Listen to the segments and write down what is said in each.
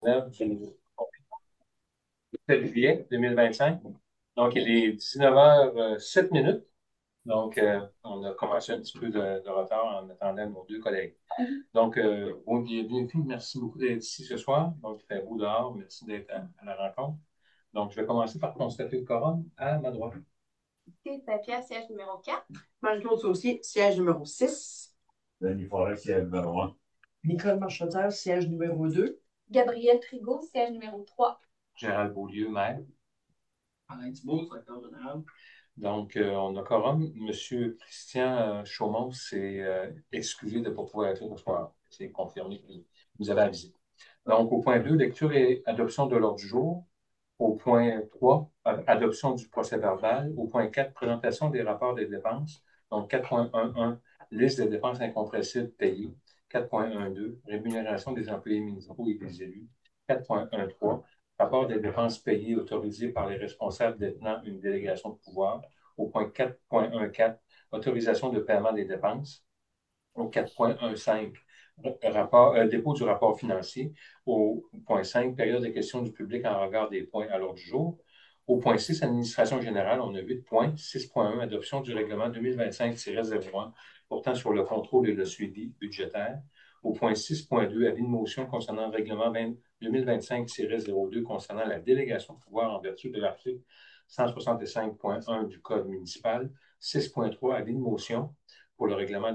9 du 7 juillet 2025. Donc, il est 19h07 minutes. Donc, on a commencé un petit peu de retard en attendant nos deux collègues. Donc, bon, bienvenue. Merci beaucoup d'être ici ce soir. Donc, il fait beau dehors. Merci d'être à la rencontre. Donc, je vais commencer par constater le quorum à ma droite. Pierre, siège numéro 4. Marie-Claude Saucier, siège numéro 6. Denis Forêt, siège numéro 1. Nicole Marcheterre, siège numéro 2. Gabriel Trigault, siège numéro 3. Gérald Beaulieu, maire. Alain Thibault, directeur général. Donc, on a quorum. Monsieur Christian Chaumont s'est excusé de ne pas pouvoir être là ce soir. C'est confirmé qu'il nous avait avisé. Donc, au point 2, lecture et adoption de l'ordre du jour. Au point 3, adoption du procès-verbal. Au point 4, présentation des rapports des dépenses. Donc, 4.11, liste des dépenses incompressibles payées. 4.12, rémunération des employés municipaux et des élus. 4.13, rapport des dépenses payées autorisées par les responsables détenant une délégation de pouvoir. Au point 4.14, autorisation de paiement des dépenses. Au 4.15, dépôt du rapport financier. Au point 5, période de questions du public en regard des points à l'ordre du jour. Au point 6, administration générale, on a 8 points. 6.1, adoption du règlement 2025-01 portant sur le contrôle et le suivi budgétaire. Au point 6.2, avis de motion concernant le règlement 2025-02 concernant la délégation de pouvoir en vertu de l'article 165.1 du Code municipal. 6.3, avis de motion pour le règlement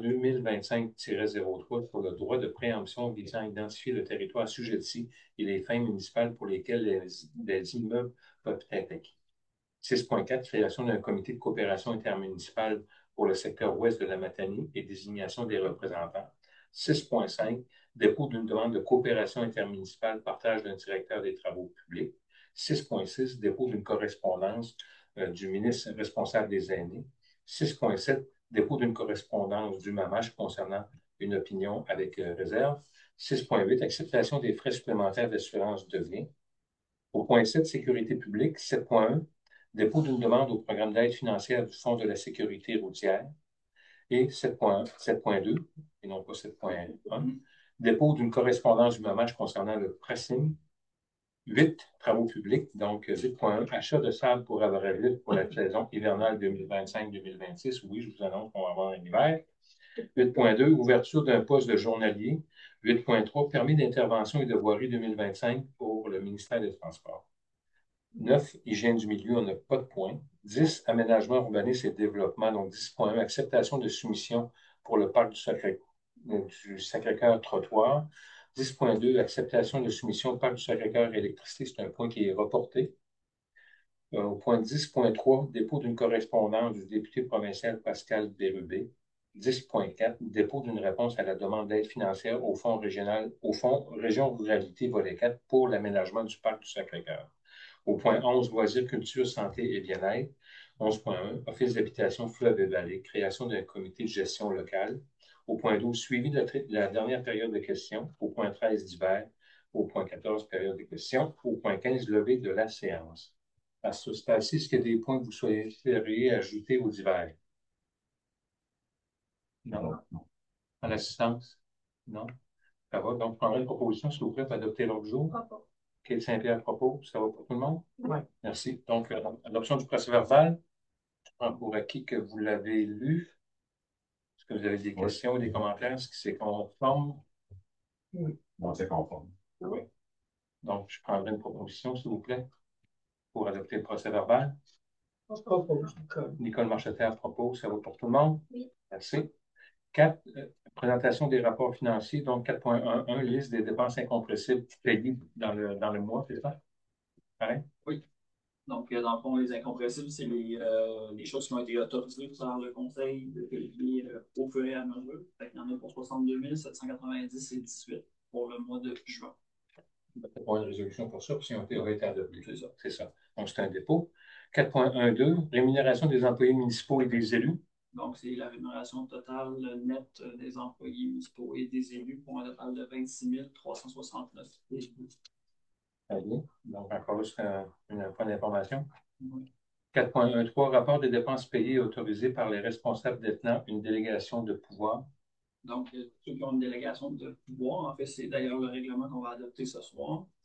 2025-03 sur le droit de préemption visant à identifier le territoire assujetti et les fins municipales pour lesquelles les immeubles peuvent être acquis. 6.4, création d'un comité de coopération intermunicipale pour le secteur ouest de la Matanie et désignation des représentants. 6.5, dépôt d'une demande de coopération intermunicipale, partage d'un directeur des travaux publics. 6.6, dépôt d'une correspondance du ministre responsable des aînés. 6.7, dépôt d'une correspondance du MAMACH concernant une opinion avec réserve. 6.8, acceptation des frais supplémentaires d'assurance de vie. Au point 7, sécurité publique. 7.1, dépôt d'une demande au programme d'aide financière du Fonds de la sécurité routière. Et 7.2, et non pas 7.1, dépôt d'une correspondance du MAMACH concernant le pressing. 8, travaux publics, donc 8.1, achat de sable pour Abreville pour la saison hivernale 2025-2026. Oui, je vous annonce qu'on va avoir un hiver. 8.2, ouverture d'un poste de journalier. 8.3, permis d'intervention et de voirie 2025 pour le ministère des Transports. 9, hygiène du milieu, on n'a pas de point. 10, aménagement urbanisme et développement, donc 10.1, acceptation de soumission pour le parc du Sacré-Cœur trottoir. 10.2, acceptation de soumission au parc du Sacré-Cœur électricité, c'est un point qui est reporté. Au point 10.3, dépôt d'une correspondance du député provincial Pascal Bérubé. 10.4, dépôt d'une réponse à la demande d'aide financière au fonds Région Ruralité Volet 4 pour l'aménagement du parc du Sacré-Cœur. Au point 11, loisirs, culture, santé et bien-être. 11.1, office d'habitation Fleuve et Vallée, création d'un comité de gestion locale. Au point 12, suivi de la dernière période de questions. Au point 13, d'hiver. Au point 14, période de questions. Au point 15, levée de la séance. À ce stade-ci, est-ce qu'il y a des points que vous souhaiteriez ajouter aux divers? Non. À l'assistance? Non. Ça va. Donc, je prendrai une proposition, s'il vous plaît, pour adopter l'ordre du jour. Quel Saint-Pierre propose? Ça va pour tout le monde? Oui. Merci. Donc, adoption du procès-verbal. Je prends pour acquis que vous l'avez lu. Est-ce que vous avez des questions ou des commentaires? Est-ce que c'est conforme? Oui. Non, c'est conforme. Oui. Donc, je prendrai une proposition, s'il vous plaît, pour adopter le procès-verbal. Je propose, Nicole. Nicole Marcheterre propose. Ça va pour tout le monde? Oui. Merci. 4, présentation des rapports financiers. Donc, 4.11, liste des dépenses incompressibles payées dans le mois, c'est ça? Pareil? Oui. Donc, dans le fond, les incompressibles, c'est les choses qui ont été autorisées par le conseil de payer au fur et à mesure. Fait qu'il y en a pour 62 790 et 18 pour le mois de juin. Il n'y a pas une résolution pour ça, puis si on aurait été adopté. C'est ça. C'est ça. Donc, c'est un dépôt. 4.12, rémunération des employés municipaux et des élus. Donc, c'est la rémunération totale nette des employés municipaux et des élus pour un total de 26 369. Très bien. Donc, encore là, c'est un point d'information. Oui. 4.13, rapport des dépenses payées et autorisées par les responsables détenant une délégation de pouvoir. Donc, ceux qui ont une délégation de pouvoir, en fait, c'est d'ailleurs le règlement qu'on va adopter ce soir. Donc,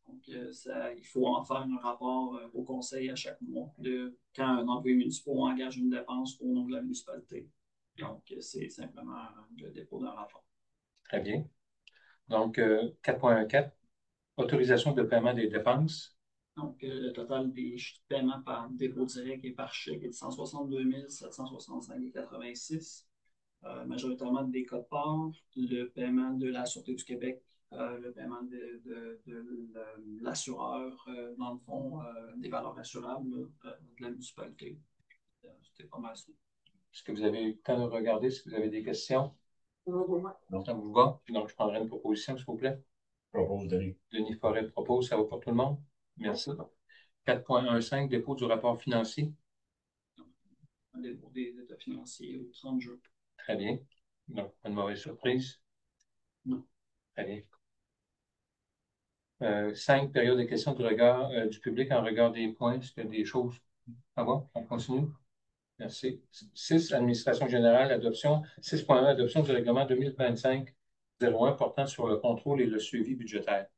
il faut en faire un rapport au conseil à chaque mois de quand un employé municipal engage une dépense au nom de la municipalité. Donc, c'est simplement le dépôt d'un rapport. Très bien. Donc, 4.14, autorisation de paiement des dépenses. Donc, le total des paiements par dépôt direct et par chèque est de 162 765,86 majoritairement des cotes-parts, le paiement de la Sûreté du Québec, le paiement de l'assureur, dans le fond, des valeurs assurables de la municipalité. C'était pas mal ça. Est-ce que vous avez eu le temps de regarder? Est-ce que vous avez des questions? Non. Ça vous va? Donc, je prendrai une proposition, s'il vous plaît. Propose, Denis. Denis Forêt propose. Ça va pour tout le monde? Merci. 4.15, dépôt du rapport financier. Un dépôt des états financiers au 30 juin. Très bien. Donc, pas de mauvaise surprise. Non. Très bien. 5, période de questions du regard du public en regard des points. Est-ce qu'il y a des choses à voir? On continue. Merci. 6, administration générale, adoption. 6.1, adoption du règlement 2025-01 portant sur le contrôle et le suivi budgétaire.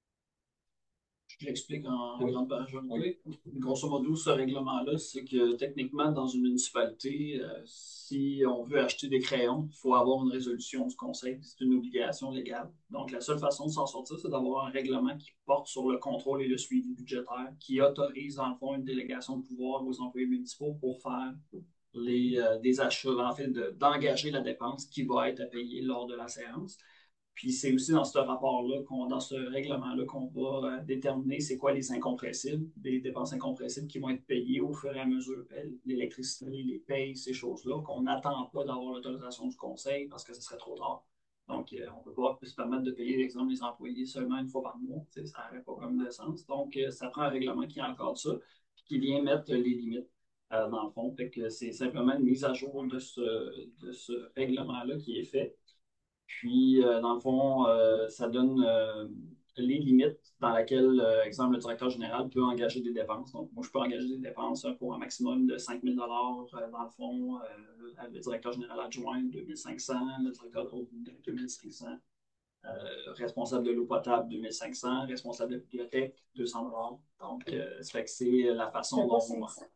Je l'explique en Oui. grande majorité. Grosso modo, ce règlement-là, c'est que techniquement, dans une municipalité, si on veut acheter des crayons, il faut avoir une résolution du conseil. C'est une obligation légale. Donc, la seule façon de s'en sortir, c'est d'avoir un règlement qui porte sur le contrôle et le suivi budgétaire, qui autorise, dans le fond, une délégation de pouvoir aux employés municipaux pour faire des achats, en fait, d'engager la dépense qui va être à payer lors de la séance. Puis c'est aussi dans ce rapport-là, dans ce règlement-là, qu'on va déterminer c'est quoi les incompressibles, des dépenses incompressibles qui vont être payées au fur et à mesure, l'électricité, les payes, ces choses-là, qu'on n'attend pas d'avoir l'autorisation du conseil parce que ce serait trop tard. Donc, on ne peut pas se permettre de payer, par exemple, les employés seulement une fois par mois. Ça n'aurait pas comme de sens. Donc, ça prend un règlement qui encadre ça, qui vient mettre les limites. Dans le fond, fait que c'est simplement une mise à jour de ce règlement-là qui est fait. Puis, dans le fond, ça donne les limites dans lesquelles, exemple, le directeur général peut engager des dépenses. Donc, moi, je peux engager des dépenses pour un maximum de 5 000 dans le fond. Le directeur général adjoint, 2 500. Le directeur de l'eau, 2 500. Responsable de l'eau potable, 2 500. Responsable de bibliothèque, 200 Donc, ça fait que c'est la façon dont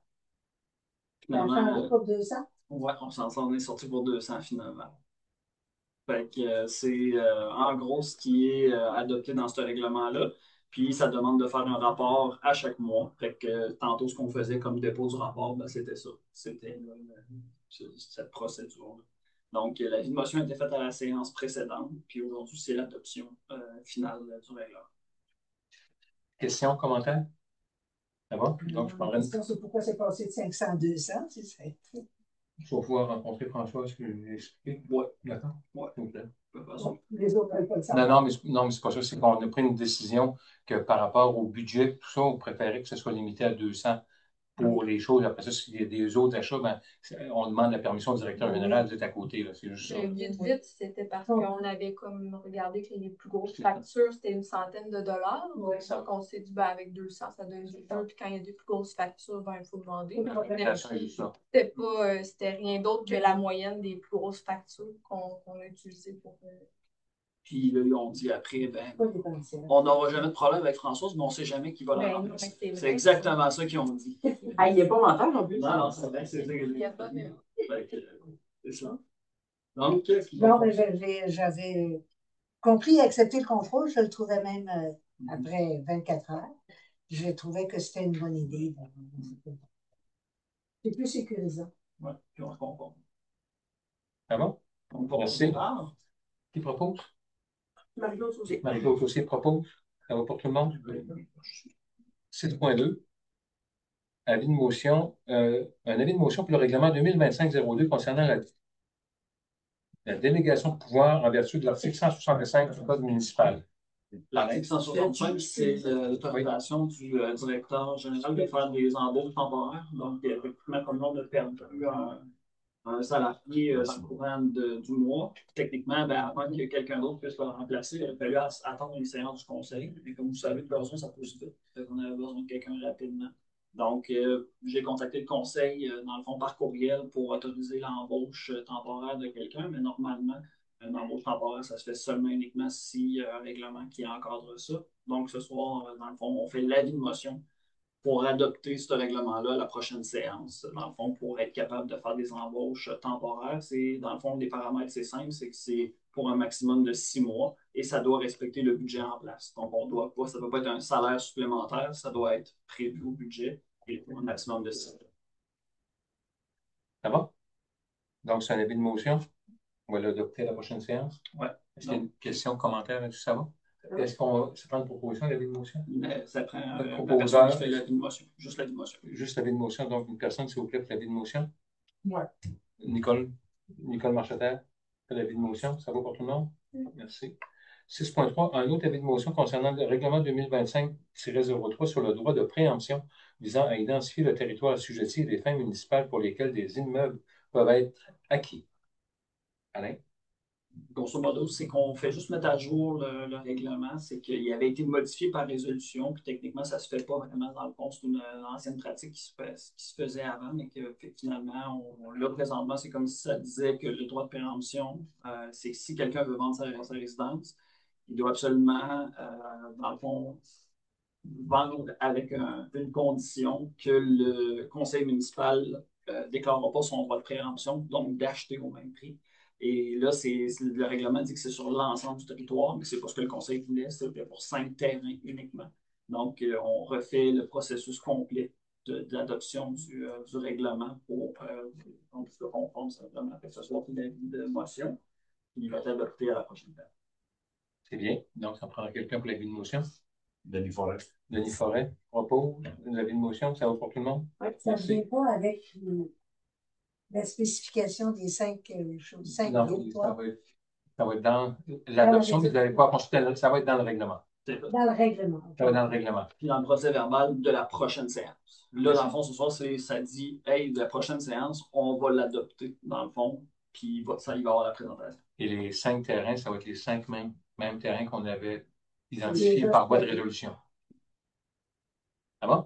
finalement, pour 200? ouais, on est sorti pour 200 finalement. Fait que c'est en gros ce qui est adopté dans ce règlement-là. Puis ça demande de faire un rapport à chaque mois. Fait que tantôt, ce qu'on faisait comme dépôt du rapport, ben, c'était ça. C'était cette procédure-là. Donc, la motion a été faite à la séance précédente, puis aujourd'hui, c'est l'adoption finale du règlement. Questions, commentaires? Ça va? Donc, je prendrai une... C'est pourquoi c'est passé de 500 à 200, c'est ça. Je vais pouvoir rencontrer François, est-ce que je vais expliquer? Oui. D'accord? Ouais. OK. Les autres n'avaient pas le Non, savoir. non, mais c'est pas ça. C'est qu'on a pris une décision que par rapport au budget, tout ça, on préférait que ce soit limité à 200 pour les choses. Après ça, s'il y a des autres achats, ben, on demande la permission au directeur général d'être à côté. C'est juste ça. Vite, c'était parce qu'on avait comme regardé que les plus grosses factures, c'était une centaine de dollars. Donc, on s'est dit, ben, avec 200, ça donne du temps. Puis quand il y a des plus grosses factures, ben, il faut demander. C'était rien d'autre que la moyenne des plus grosses factures qu'on a utilisées pour. Puis là, ils ont dit après, ben, on n'aura jamais de problème avec Françoise, mais on ne sait jamais qui va la remplacer. C'est exactement ça qu'ils ont dit. Ah, il n'est pas menteur non plus. Non, c'est vrai, c'est ça. Il n'y a pas de. C'est ça. Donc, Non, mais j'avais compris et accepté le contrôle. Je le trouvais même après 24 heures. Je trouvais que c'était une bonne idée. C'est plus sécurisant. Oui, puis on se conforme. Ah bon? Merci. Ah. Qui propose? Marie-Claude aussi. Marie-Claude aussi propose. Ça va pour tout le monde? 6.2. Avis de motion, un avis de motion pour le règlement 2025-02 concernant la délégation de pouvoir en vertu de l'article 165 du Code municipal. L'article 165, c'est l'autorisation du directeur général de faire des embauches temporaires. Donc, effectivement, comme on a perdu un salarié dans le courant du mois, techniquement, ben, avant que quelqu'un d'autre puisse le remplacer, il a fallu attendre une séance du conseil. Et comme vous savez, de toute façon, ça pousse vite. On avait besoin de quelqu'un rapidement. Donc, j'ai contacté le conseil, dans le fond, par courriel pour autoriser l'embauche temporaire de quelqu'un, mais normalement, Une embauche temporaire, ça se fait seulement uniquement s'il y a un règlement qui encadre ça. Donc, ce soir, dans le fond, on fait l'avis de motion pour adopter ce règlement-là à la prochaine séance. Dans le fond, pour être capable de faire des embauches temporaires, dans le fond, les paramètres, c'est simple, c'est que c'est pour un maximum de 6 mois et ça doit respecter le budget en place. Donc, ça ne doit pas être un salaire supplémentaire, ça doit être prévu au budget et pour un maximum de 6 mois. Ça va? Donc, c'est un avis de motion. On va l'adopter à la prochaine séance. Ouais. Est-ce qu'il y a une question, commentaire là-dessus? Ça va? Est-ce qu'on ça prend une proposition, l'avis de motion? Ça prend Le une personne proposeur, qui fait l'avis de motion, juste l'avis de motion. juste l'avis de motion. Donc, une personne, s'il vous plaît, pour l'avis de motion. Ouais. Nicole Marcheterre, fait l'avis de motion. Ça va pour tout le monde? Merci. 6.3, un autre avis de motion concernant le règlement 2025-03 sur le droit de préemption visant à identifier le territoire assujetti et les fins municipales pour lesquelles des immeubles peuvent être acquis. Alain? Grosso modo, c'est qu'on fait juste mettre à jour le règlement. C'est qu'il avait été modifié par résolution, puis techniquement, ça ne se fait pas vraiment dans le fond. C'est une ancienne pratique qui se faisait avant, mais que finalement, là, présentement, c'est comme si ça disait que le droit de préemption, c'est que si quelqu'un veut vendre sa résidence, il doit absolument, dans le fond, vendre avec une condition que le conseil municipal ne déclarera pas son droit de préemption, donc d'acheter au même prix. Et là, le règlement dit que c'est sur l'ensemble du territoire, mais c'est pas ce que le conseil voulait, c'était pour 5 terrains uniquement. Donc, on refait le processus complet d'adoption du règlement pour se conforme simplement, que ce soit l'avis de motion, qui va être adopté à la prochaine date. C'est bien. Donc, ça prendra quelqu'un pour l'avis de motion. Denis Forêt. Denis Forêt, propos, l'avis de motion, ça va pour tout le monde? Ouais, ça ne vient pas avec la spécification des 5 choses. 5 Non, ça va être dans l'adoption, mais vous n'avez pas à consulter, ça va être dans le règlement. Dans le règlement. Ça va être dans le règlement. Puis dans le procès verbal de la prochaine séance. Là, dans le fond, ce soir, ça dit, hey, de la prochaine séance, on va l'adopter, dans le fond, puis il va y avoir la présentation. Et les 5 terrains, ça va être les 5 mêmes terrains qu'on avait identifiés par voie de résolution. Ça va?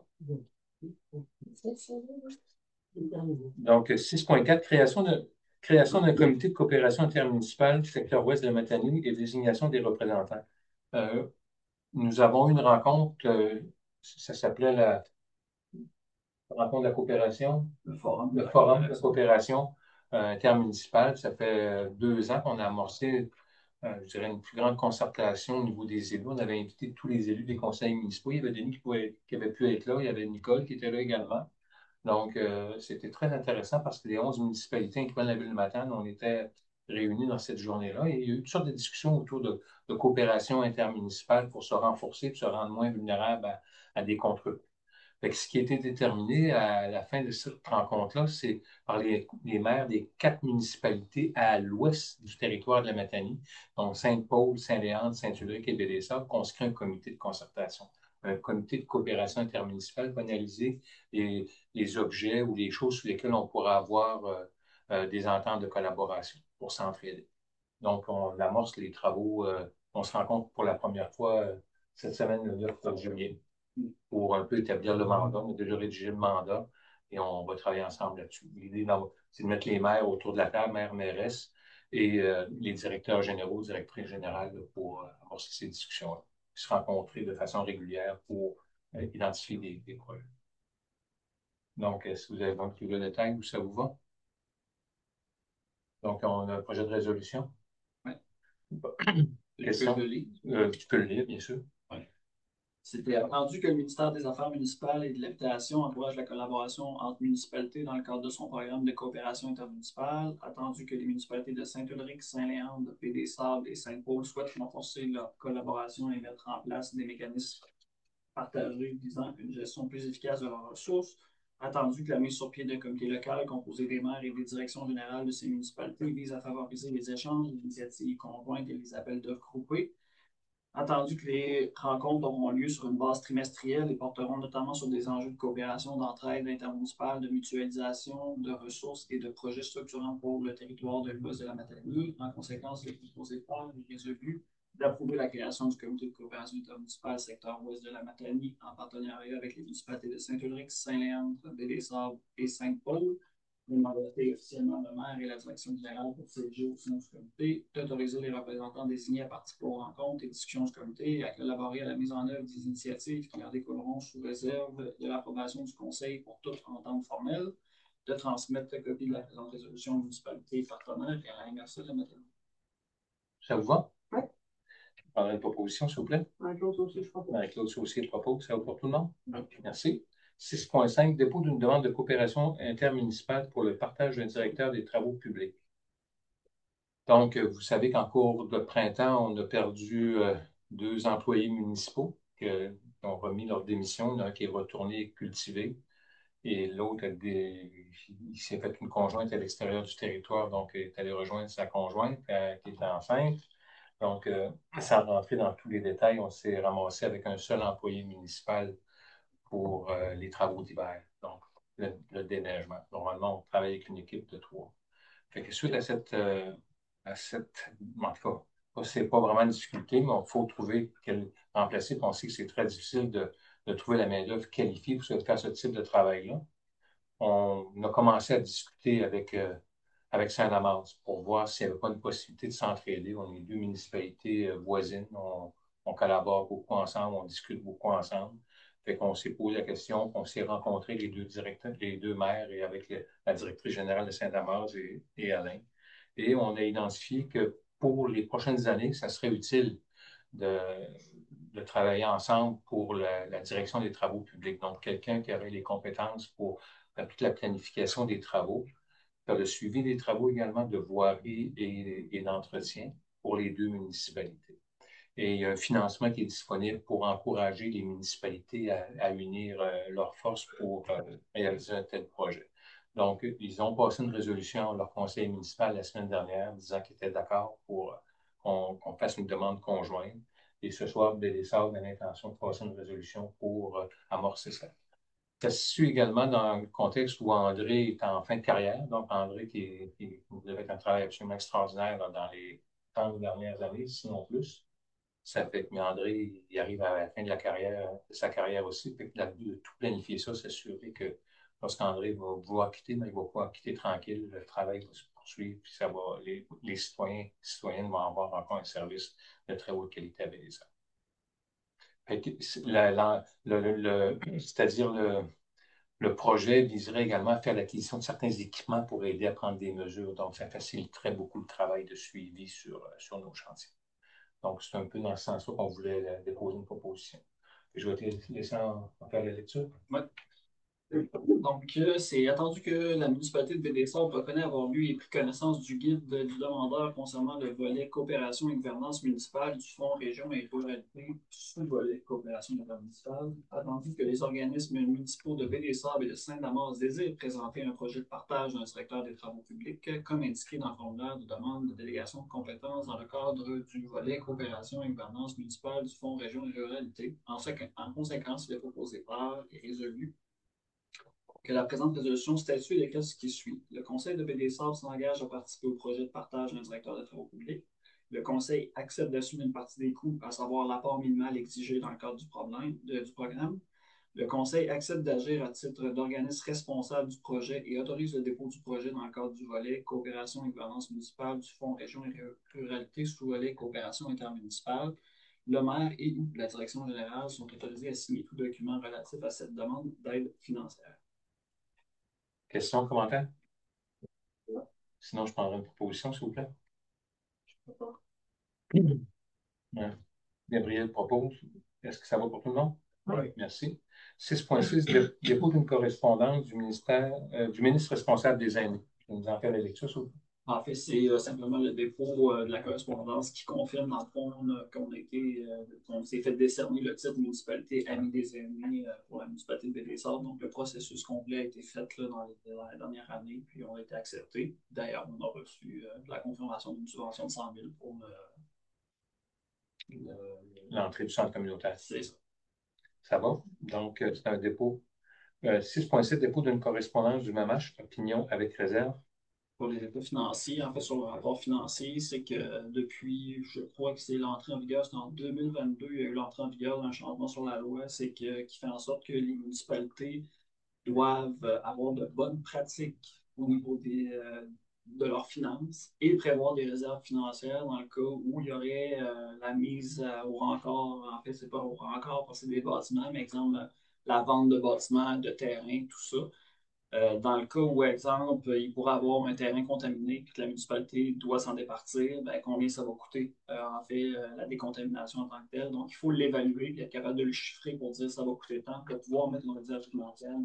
Donc, 6.4, création d'un comité de coopération intermunicipale du secteur ouest de la Matanie et désignation des représentants. Nous avons eu une rencontre, ça s'appelait la rencontre de la coopération, le forum de coopération intermunicipale. Ça fait 2 ans qu'on a amorcé, je dirais, une plus grande concertation au niveau des élus. On avait invité tous les élus des conseils municipaux. Il y avait Denis qui avait pu être là. Il y avait Nicole qui était là également. Donc, c'était très intéressant parce que les 11 municipalités, incluant la ville de Matane, on était réunis dans cette journée-là. Et il y a eu toutes sortes de discussions autour de coopération intermunicipale pour se renforcer et se rendre moins vulnérable à des contrôles. Ce qui a été déterminé à la fin de cette rencontre-là, c'est par les maires des 4 municipalités à l'ouest du territoire de la Matanie, donc Sainte-Paul, Saint-Léandre, Saint-Ulrich et Baie-des-Sables, qu'on se crée un comité de concertation, un comité de coopération intermunicipale pour analyser les objets ou les choses sur lesquelles on pourra avoir des ententes de collaboration pour s'entraider. Donc, on amorce les travaux, on se rencontre pour la première fois cette semaine, le 9 juillet, pour un peu établir le mandat. On a déjà rédigé le mandat et on va travailler ensemble là-dessus. L'idée, c'est de mettre les maires autour de la table, maires, mairesses, et les directeurs généraux, directrices générales, pour amorcer ces discussions-là, se rencontrer de façon régulière pour identifier des projets. Donc, est-ce que vous avez compris le détail où ça vous va? Donc, on a un projet de résolution. Oui. Tu peux le lire, bien sûr. C'était attendu que le ministère des Affaires municipales et de l'Habitation encourage la collaboration entre municipalités dans le cadre de son programme de coopération intermunicipale. Attendu que les municipalités de Saint-Ulrich, Saint-Léandre, Baie-des-Sables et Sainte-Paul souhaitent renforcer leur collaboration et mettre en place des mécanismes partagés visant une gestion plus efficace de leurs ressources. Attendu que la mise sur pied d'un comité local composé des maires et des directions générales de ces municipalités vise à favoriser les échanges, les initiatives conjointes et les appels d'offres groupés. Attendu que les rencontres auront lieu sur une base trimestrielle et porteront notamment sur des enjeux de coopération, d'entraide intermunicipale, de mutualisation de ressources et de projets structurants pour le territoire de l'ouest de la Matanie. En conséquence, les proposés par est résolu d'approuver la création du comité de coopération intermunicipale secteur ouest de la Matanie en partenariat avec les municipalités de Saint-Ulrich, Saint-Léandre, Baie-des-Sables et Sainte-Paul. de mandater officiellement le maire et la direction générale pour siéger au sein du comité, d'autoriser les représentants désignés à participer aux rencontres et discussions du comité, à collaborer à la mise en œuvre des initiatives qui en découleront sous réserve de l'approbation du conseil pour toute entente formelle, de transmettre la copie de la présente résolution aux municipalités partenaires et à la MRC de Matane. Ça vous va? Oui. Je prendrai une proposition, s'il vous plaît. Marie-Claude Saucier, je propose. Marie-Claude Saucier propose. Ça va pour tout le monde? Merci. 6.5, dépôt d'une demande de coopération intermunicipale pour le partage d'un directeur des travaux publics. Donc, vous savez qu'en cours de printemps, on a perdu 2 employés municipaux qui ont remis leur démission. L'un qui est retourné cultiver et l'autre, il s'est fait une conjointe à l'extérieur du territoire, donc il est allé rejoindre sa conjointe qui est enceinte. Donc, sans rentrer dans tous les détails, on s'est ramassé avec un seul employé municipal pour les travaux d'hiver, donc le déneigement. Normalement, on travaille avec une équipe de 3. Fait que suite à cette en tout cas, c'est pas vraiment une difficulté, mais il faut trouver quel remplacer. On sait que c'est très difficile de trouver la main-d'œuvre qualifiée pour faire ce type de travail-là. On a commencé à discuter avec Saint-Damas pour voir s'il n'y avait pas une possibilité de s'entraider. On est 2 municipalités voisines. On collabore beaucoup ensemble, on discute beaucoup ensemble. Fait qu'on s'est posé la question, on s'est rencontrés les 2 directeurs, les 2 maires et avec la directrice générale de Saint-Damas et Alain. Et on a identifié que pour les prochaines années, ça serait utile de, de travailler ensemble pour la direction des travaux publics. Donc, quelqu'un qui aurait les compétences pour faire toute la planification des travaux, faire le suivi des travaux également de voirie et d'entretien pour les 2 municipalités. Et il y a un financement qui est disponible pour encourager les municipalités à unir leurs forces pour réaliser un tel projet. Donc, ils ont passé une résolution à leur conseil municipal la semaine dernière disant qu'ils étaient d'accord pour qu'on fasse une demande conjointe. Et ce soir, BDSAB a l'intention de passer une résolution pour amorcer ça. Ça se suit également dans le contexte où André est en fin de carrière. Donc, André qui devait être un travail absolument extraordinaire dans les 30 dernières années, sinon plus. Ça fait que André, il arrive à la fin de sa carrière aussi. Fait que de tout planifier ça, s'assurer que lorsqu'André va vouloir quitter, mais il va pouvoir quitter tranquille, le travail va se poursuivre, puis ça va, les citoyennes vont avoir encore un service de très haute qualité avec ça. Fait que c'est-à-dire le projet viserait également à faire l'acquisition de certains équipements pour aider à prendre des mesures. Donc, ça faciliterait beaucoup le travail de suivi sur nos chantiers. Donc, c'est un peu dans ce sens-là qu'on voulait déposer une proposition. Je vais te laisser en faire la lecture. Oui. Donc, c'est attendu que la municipalité de Bédessart reconnaît avoir lu et pris connaissance du guide du demandeur concernant le volet coopération et gouvernance municipale du Fonds Région et Ruralité, sous-volet coopération intermunicipale. Attendu que les organismes municipaux de Bédessart et de Saint-Damas désirent présenter un projet de partage d'un directeur des travaux publics, comme indiqué dans le formulaire de demande de délégation de compétences dans le cadre du volet coopération et gouvernance municipale du Fonds Région et Ruralité. En conséquence, il est proposé par et résolu que la présente résolution statue les cas qui suit. Le Conseil de BDSAB s'engage à participer au projet de partage d'un directeur de travaux publics. Le Conseil accepte d'assumer une partie des coûts, à savoir l'apport minimal exigé dans le cadre du programme. Le Conseil accepte d'agir à titre d'organisme responsable du projet et autorise le dépôt du projet dans le cadre du volet coopération et gouvernance municipale du Fonds Région et Ruralité sous volet coopération intermunicipale. Le maire et ou la direction générale sont autorisés à signer tout document relatif à cette demande d'aide financière. Questions, commentaires? Sinon, je prendrai une proposition, s'il vous plaît. Ouais. Gabriel propose. Est-ce que ça va pour tout le monde? Oui. Merci. 6.6, dépôt d'une correspondance du ministre responsable des aînés. Je vais nous en faire la lecture, s'il vous plaît. En fait, c'est simplement le dépôt de la correspondance qui confirme, dans le fond, qu'on s'est fait décerner le titre municipalité Amis des aînés pour la municipalité de Bédessart. Donc, le processus complet a été fait là, dans la dernière année, puis on a été accepté. D'ailleurs, on a reçu la confirmation d'une subvention de 100 000 pour l'entrée du centre communautaire. C'est ça. Ça va? Donc, c'est un dépôt. 6.7, dépôt d'une correspondance du MAMACH, opinion avec réserve. Pour les états financiers, en fait, sur le rapport financier, c'est que depuis, je crois que c'est l'entrée en vigueur, c'est en 2022, il y a eu l'entrée en vigueur d'un changement sur la loi, qui fait en sorte que les municipalités doivent avoir de bonnes pratiques au niveau de leurs finances et prévoir des réserves financières dans le cas où il y aurait la mise au rencard. En fait, c'est pas au rencard parce que c'est des bâtiments, mais exemple, la vente de bâtiments, de terrains, tout ça. Dans le cas où, exemple, il pourrait avoir un terrain contaminé et que la municipalité doit s'en départir, ben, combien ça va coûter, en fait, la décontamination en tant que telle. Donc, il faut l'évaluer et être capable de le chiffrer pour dire ça va coûter tant, pour pouvoir mettre une réserve financière.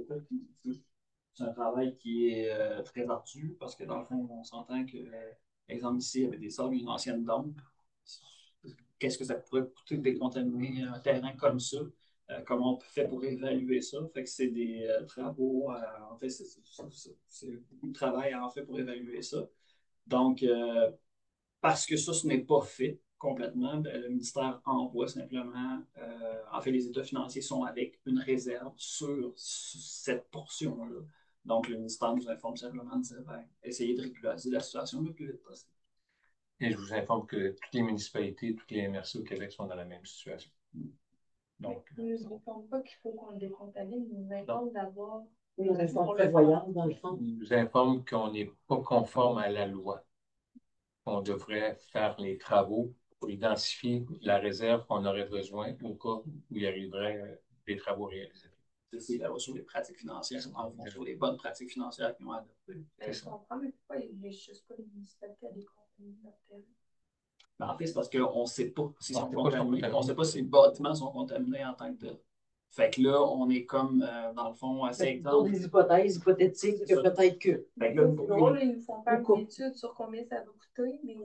C'est un travail qui est très ardu parce que, dans le fond, on s'entend que, exemple, ici, il y avait des sables, une ancienne dompe. Qu'est-ce que ça pourrait coûter de décontaminer un terrain comme ça? Comment on fait pour évaluer ça? Fait que c'est des travaux, en fait, c'est beaucoup de travail en fait pour évaluer ça. Donc, parce que ça, ce n'est pas fait complètement, ben, le ministère envoie simplement, en fait, les états financiers sont avec une réserve sur cette portion-là. Donc, le ministère nous informe simplement de dire, ben, essayez de régulariser la situation le plus vite possible. Et je vous informe que toutes les municipalités, toutes les MRC au Québec sont dans la même situation. Donc, Ils ne nous informent pas qu'il faut qu'on le décontamine, ils nous informent d'avoir Une réforme prévoyante, dans le fond. ils nous informent qu'on n'est pas conforme à la loi. On devrait faire les travaux pour identifier la réserve qu'on aurait besoin au cas où il y arriverait des travaux réalisés. C'est la loi sur les pratiques financières, dans le fond, sur les bonnes pratiques financières qui ont adoptées. Je comprends, mais pourquoi ils ne juste pas les municipalités à décontaminer leur terrain? Ben, en fait, c'est parce qu'on ne sait pas s'ils sont On sait pas s'ils sont contaminés. contaminés. On ne sait pas si les bâtiments sont contaminés en tant que tel. Fait que là, on est comme, dans le fond, assez Pour exemple. des hypothèses hypothétiques que peut-être que. Fait que là, Là, ils nous font faire une étude sur combien ça va coûter, mais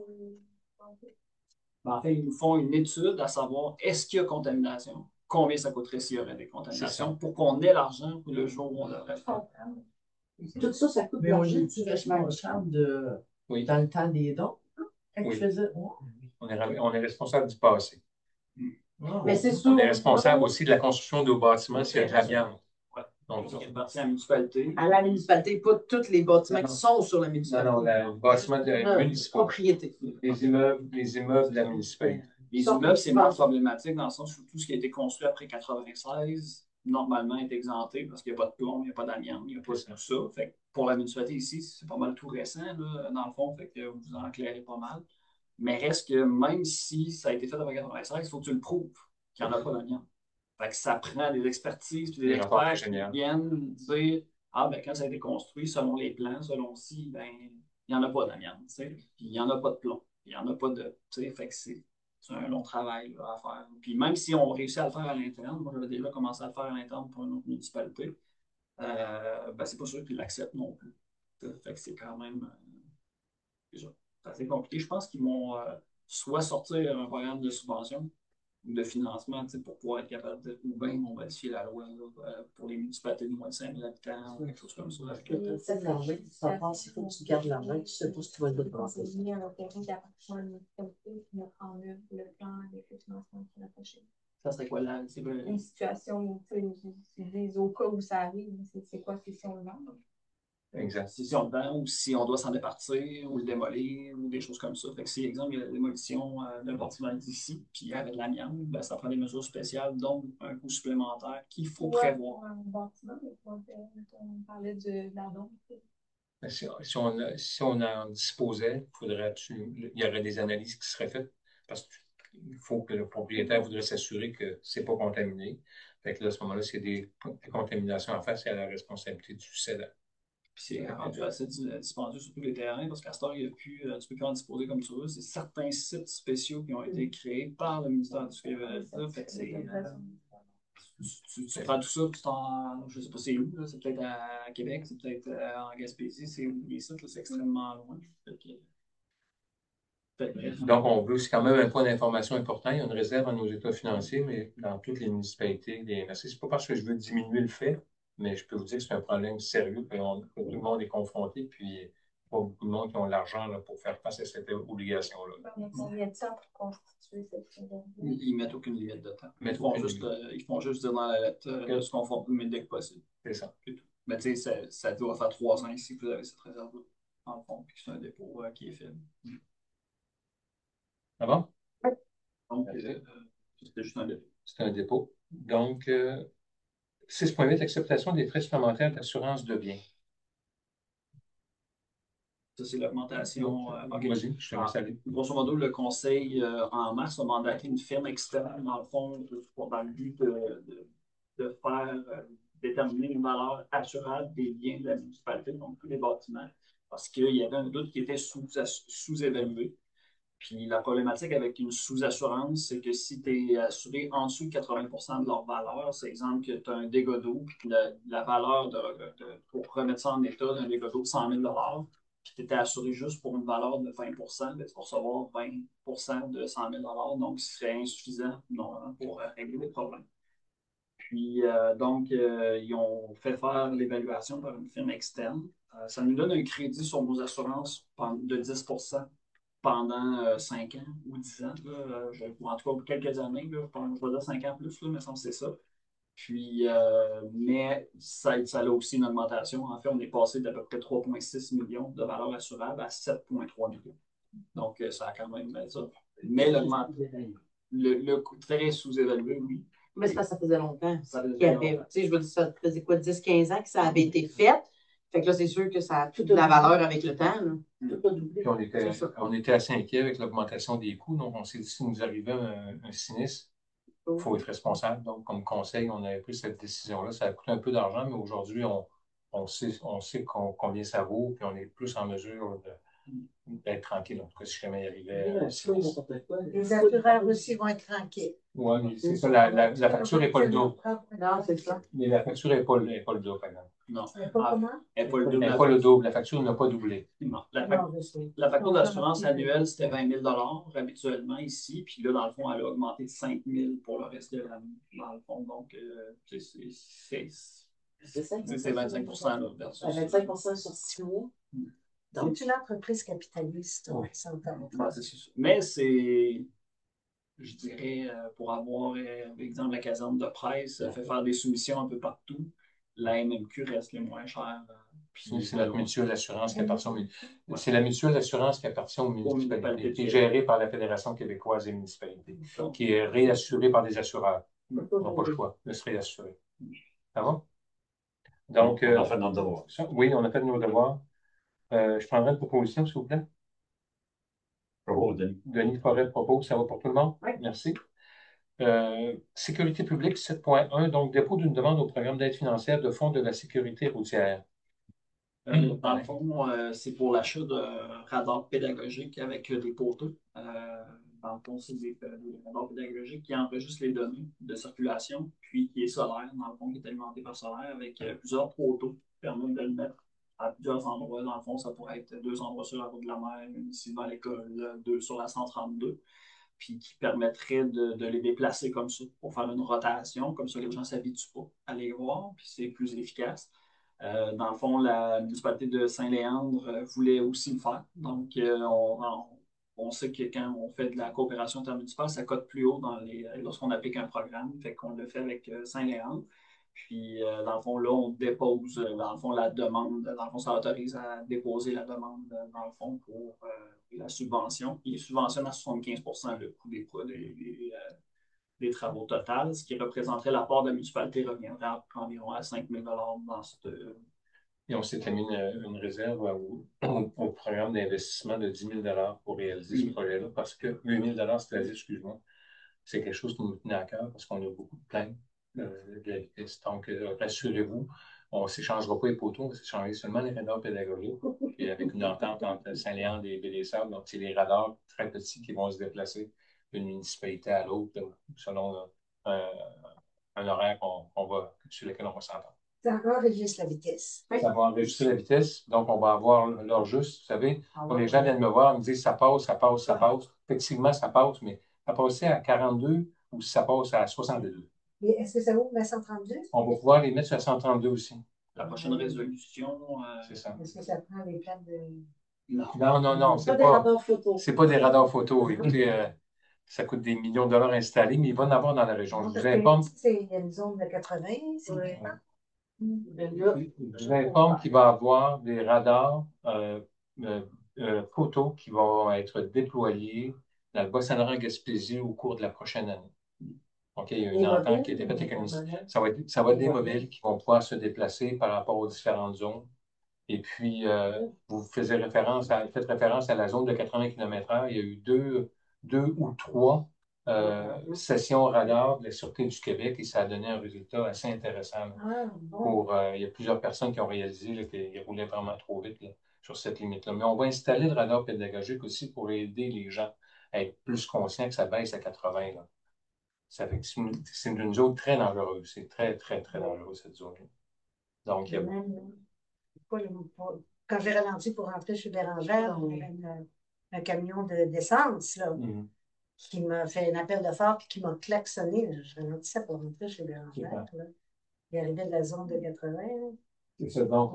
ben, en fait, ils nous font une étude à savoir est-ce qu'il y a contamination, combien ça coûterait s'il y aurait des contaminations, pour qu'on ait l'argent pour le jour où on devrait le faire. Tout ça, ça coûte de Mais on l'argent. est responsable de, Oui, dans le temps des dons? Quand Oui. tu faisais. on est responsable du passé. Mais c'est sûr. On est responsable aussi de la construction de bâtiments s'il y a de l'amiante. Ouais. Donc, Donc, il appartient à la municipalité. À la municipalité, pas tous les bâtiments Non. qui sont sur la non, municipalité. le bâtiment de municipal, Propriété. les immeubles de la municipalité. Les immeubles, c'est moins problématique dans le sens où tout ce qui a été construit après 96, normalement, est exempté parce qu'il n'y a pas de plomb, il n'y a pas d'amiante, il n'y a pas de tout ça. Fait que pour la municipalité ici, c'est pas mal tout récent, là, dans le fond, fait que vous en éclairez pas mal. Mais reste que même si ça a été fait après 96, il faut que tu le prouves qu'il n'y en a pas d'amiante. Fait que ça prend des expertises puis des Des rapports experts qui ingénieurs. viennent dire ah, ben, quand ça a été construit, selon les plans, selon ci, ben, il n'y en a pas d'amiante, tu sais. Puis il n'y en a pas de plomb. Il n'y en a pas de. Tu sais, fait que c'est un long travail là, à faire. Puis même si on réussit à le faire à l'interne, moi j'avais déjà commencé à le faire à l'interne pour une autre municipalité, ben, c'est pas sûr qu'ils l'acceptent non plus. Fait que c'est quand même déjà assez compliqué. Je pense qu'ils vont soit sortir un programme de subvention ou de financement pour pouvoir être capable de, ou bien modifier la loi là, pour les municipalités de moins de 5 000 habitants ou quelque chose comme ça. C'est de l'argent. Ça passe, il faut que tu gardes l'argent, tu sais pas si tu vas le dépenser. c'est mis à un terrain qui appartient à une municipalité qui mettra en œuvre le plan avec le financement qui est approché. Ça serait quoi là? Une situation où tu dis au cas où ça arrive, c'est quoi si on le vend? Exact. Si on le vend ou si on doit s'en départir ou le démolir ou des choses comme ça. Fait que si, exemple, il y a la démolition d'un bâtiment d'ici, puis avec de l'amiante, ben, ça prend des mesures spéciales, donc un coût supplémentaire qu'il faut prévoir. Un bâtiment, on parlait de la dompe. Si on en disposait, il y aurait des analyses qui seraient faites parce qu'il faut que le propriétaire voudrait s'assurer que c'est pas contaminé. Fait que là, à ce moment-là, s'il y a des contaminations à faire, c'est à la responsabilité du cédant. Puis c'est rendu assez dispendieux sur tous les terrains parce qu'à ce temps, il y a plus, tu peux plus en disposer comme tu veux. C'est certains sites spéciaux qui ont été créés par le ministère du Québec. Fait que c'est. Tu prends tout ça, puis je sais pas c'est où, c'est peut-être à Québec, c'est peut-être en Gaspésie, c'est où les sites, c'est extrêmement loin. Donc, on veut, c'est quand même un point d'information important. Il y a une réserve dans nos états financiers, mais dans toutes les municipalités, les MRC, c'est pas parce que je veux diminuer le fait, mais je peux vous dire que c'est un problème sérieux que tout le monde est confronté, puis pas beaucoup de monde qui ont l'argent pour faire face à cette obligation-là. Combien de temps pour constituer cette réserve? Ils mettent aucune limite de temps. Ils font juste dire dans la lettre de se conformer le plus dès que possible. C'est ça. Mais tu sais, ça doit faire 3 ans ici que vous avez cette réserve-là, en le fond, puis c'est un dépôt qui est faible. Ah bon? Donc, c'était juste un dépôt. C'est un dépôt. Donc, 6.8, acceptation des frais supplémentaires d'assurance de biens. Ça, c'est l'augmentation. OK. Vas-y, je te laisse aller. Grosso modo, le conseil en mars a mandaté une firme externe, dans le fond, dans le but de faire déterminer une valeur assurable des biens de la municipalité, donc tous les bâtiments, parce qu'il y avait un doute qui était sous-évalué. Puis la problématique avec une sous-assurance, c'est que si tu es assuré en dessous de 80% de leur valeur, c'est exemple que tu as un dégât d'eau, puis la valeur pour remettre ça en état d'un dégât d'eau de 100 000 puis tu étais assuré juste pour une valeur de 20 bien, tu vas recevoir 20 de 100 000 donc ce serait insuffisant pour régler les problèmes. Puis, ils ont fait faire l'évaluation par une firme externe. Ça nous donne un crédit sur nos assurances de 10 pendant 5 ans ou 10 ans, là, ou en tout cas quelques années, là, je vais dire 5 ans plus, là, mais ça me c'est ça. Puis, mais ça a aussi une augmentation. En fait, on est passé d'à peu près 3,6 millions de valeur assurable à 7,3 millions. Donc, ça a quand même ça. Mais le coût très sous-évalué, oui. Mais c'est parce que ça faisait longtemps. Ça faisait qu'il y avait, longtemps. je veux dire, ça faisait quoi, 10-15 ans que ça avait été fait. Fait que là, c'est sûr que ça a toute la valeur avec le temps. Là. Puis on était assez inquiets avec l'augmentation des coûts. Donc, on s'est dit, si nous arrivait un sinistre, il faut être responsable. Donc, comme conseil, on avait pris cette décision-là. Ça a coûté un peu d'argent, mais aujourd'hui, on sait combien ça vaut, puis on est plus en mesure d'être tranquille. En tout cas, si jamais il arrivait un sinistre. Les assureurs aussi vont être tranquilles. Oui, mais c'est ça. La facture n'est pas le double. Non, c'est ça. Mais la facture n'est pas le double, par exemple. Non. C'est pas comment? Elle n'est pas le Elle double. n'est pas le double. La facture n'a pas doublé. Non. Non, je sais. La facture d'assurance annuelle, c'était 20 000 habituellement ici. Puis là, dans le fond, elle a augmenté de 5 000 pour le reste de l'année, dans le fond. Donc, c'est 25 là, versus 25 sur 6 mois. Donc, c'est une entreprise capitaliste, on s'entend. C'est sûr. Mais c'est, je dirais, pour avoir, par exemple, la caserne de presse, fait faire des soumissions un peu partout. La MMQ reste les moins chères. C'est la mutuelle d'assurance qui appartient C'est la mutuelle d'assurance qui appartient aux municipalités, qui est gérée par la Fédération québécoise des municipalités, qui est réassurée par des assureurs. Ils n'ont pas le choix de se réassurer. Ça va? Donc, on a fait notre devoir. Oui, on a fait nos devoirs. Je prendrai une proposition, s'il vous plaît. Bravo, Denis. Denis Forêt propose, ça va pour tout le monde? Oui. Merci. Sécurité publique 7.1, donc dépôt d'une demande au programme d'aide financière de fonds de la sécurité routière. Dans le fond, c'est pour l'achat de radars pédagogiques avec des poteaux. Dans le fond, c'est des radars pédagogiques qui enregistrent les données de circulation, puis qui est solaire, dans le fond, qui est alimenté par solaire avec plusieurs poteaux qui permettent de le mettre à plusieurs endroits. Dans le fond, ça pourrait être 2 endroits sur la route de la mer, ici devant l'école, 2 sur la 132, puis qui permettrait de les déplacer comme ça pour faire une rotation. Comme ça, les gens ne s'habituent pas à les voir, puis c'est plus efficace. Dans le fond, la municipalité de Saint-Léandre voulait aussi le faire. Donc, on sait que quand on fait de la coopération intermunicipale, ça cote plus haut lorsqu'on applique un programme. Fait qu'on le fait avec Saint-Léandre. Puis, dans le fond, là, on dépose, dans le fond, la demande. Dans le fond, ça autorise à déposer la demande, dans le fond, pour la subvention. Il subventionne à 75% le coût des travaux totaux, ce qui représenterait l'apport de la municipalité reviendrait environ à 5 000 dans cette. Et on s'était mis une réserve au programme d'investissement de 10 000 pour réaliser ce projet-là, parce que 8 000 c'est-à-dire, excuse-moi, c'est quelque chose qui nous tenait à cœur, parce qu'on a beaucoup de plaintes de la vitesse. Donc, rassurez-vous, on ne s'échangera pas les poteaux, on va s'échanger seulement les radars pédagogiques, puis avec une entente entre Saint-Léandre et Baie-des-Sables. Donc, c'est les radars très petits qui vont se déplacer d'une municipalité à l'autre, selon un horaire sur lequel on va s'entendre. Ça enregistre la vitesse. Ça va enregistrer la vitesse, donc on va avoir l'heure juste. Vous savez, quand les gens viennent me voir, ils me disent ça passe, ça passe, ça passe. Effectivement, ça passe, mais ça passait à 42 ou si ça passe à 62. Et est-ce que ça ouvre la 132? On va pouvoir les mettre sur la 132 aussi. La prochaine résolution. C'est ça. Est-ce que ça prend les plaques de. Non, c'est pas des radars photo. Écoutez, ça coûte des millions de dollars installés, mais il va en avoir dans la région. Je vous informe. Il y a une zone de 80, c'est bien. Je vous informe qu'il va y avoir des radars photos qui vont être déployés dans le Bas-Saint-Laurent-Gaspésie au cours de la prochaine année. Donc, il y a une entente qui a été faite avec ça va être des mobiles qui vont pouvoir se déplacer par rapport aux différentes zones Et puis, vous faites référence à la zone de 80 km/h. Il y a eu deux ou trois sessions radar de la Sûreté du Québec et ça a donné un résultat assez intéressant. Il y a plusieurs personnes qui ont réalisé là, qu'ils roulaient vraiment trop vite là, sur cette limite-là. Mais on va installer le radar pédagogique aussi pour aider les gens à être plus conscients que ça baisse à 80. Là. Ça fait que c'est une zone très dangereuse. C'est très, très, très dangereux, cette zone-là. Donc, il y a Quand j'ai ralenti pour rentrer chez Bérangère, il y avait un camion d'essence là, qui m'a fait un appel de phare et qui m'a klaxonné. Je ralentissais pour rentrer chez Bérangère. Il arrivait de la zone de 80. C'est ça. Donc,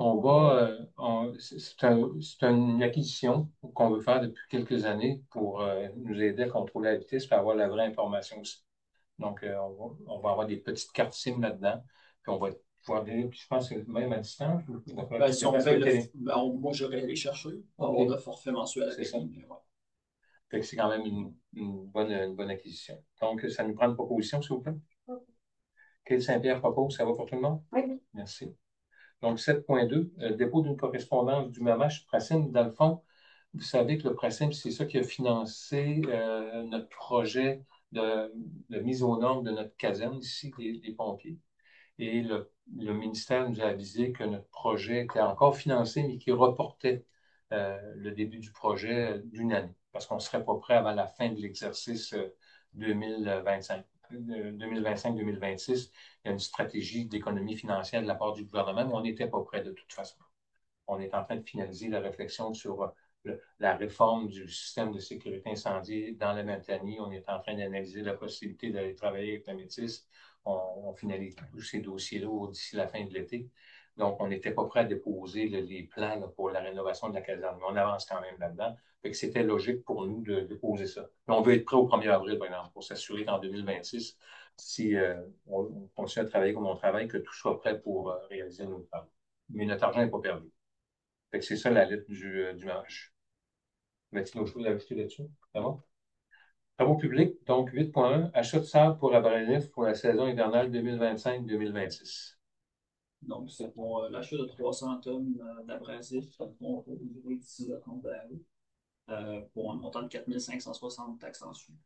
c'est une acquisition qu'on veut faire depuis quelques années pour nous aider à contrôler la vitesse et avoir la vraie information aussi. Donc, on va avoir des petites cartes SIM là-dedans, puis on va pouvoir puis je pense que même à distance. Si on fait moi, j'aurais les chercher pour avoir le forfait mensuel avec ça. Fait que c'est quand même une bonne acquisition. Donc, ça nous prend une proposition, s'il vous plaît. Kate Saint-Pierre propose, ça va pour tout le monde? Oui. Merci. Donc, 7.2, dépôt d'une correspondance du MAMACH Pracim. Dans le fond, vous savez que le Pracim, c'est ça qui a financé notre projet de mise aux normes de notre caserne ici, des pompiers. Et le ministère nous a avisé que notre projet était encore financé, mais qu'il reportait le début du projet d'une année, parce qu'on ne serait pas prêt avant la fin de l'exercice 2025. 2025-2026, il y a une stratégie d'économie financière de la part du gouvernement, mais on n'était pas prêt de toute façon. On est en train de finaliser la réflexion sur la réforme du système de sécurité incendie dans la Matanie. On est en train d'analyser la possibilité d'aller travailler avec la Métis. On finalise tous ces dossiers-là d'ici la fin de l'été. Donc, on n'était pas prêt à déposer les plans là, pour la rénovation de la caserne. Mais on avance quand même là-dedans. Fait que c'était logique pour nous de déposer ça. Mais on veut être prêt au 1er avril, par exemple, pour s'assurer qu'en 2026, si on continue à travailler comme on travaille, que tout soit prêt pour réaliser nos plans. Mais notre argent n'est pas perdu. Fait que c'est ça la lettre du match. Avez-il autre chose à ajouter là-dessus? C'est bon? Travaux publics, donc 8.1, achat de sable pour abrasif pour la saison hivernale 2025-2026. Donc, c'est pour l'achat de 300 tonnes d'abrasifs pour ouvrir d'ici le 30 août pour un montant de 4 560 taxes en su.